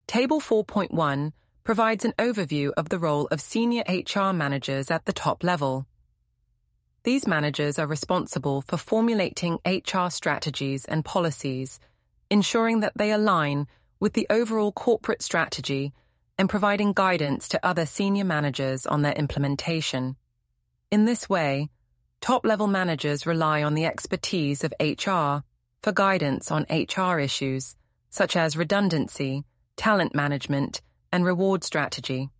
Table 4.1 provides an overview of the role of senior HR managers at the top level. These managers are responsible for formulating HR strategies and policies, ensuring that they align with the overall corporate strategy and providing guidance to other senior managers on their implementation. In this way, top-level managers rely on the expertise of HR for guidance on HR issues, such as redundancy, talent management, and reward strategy.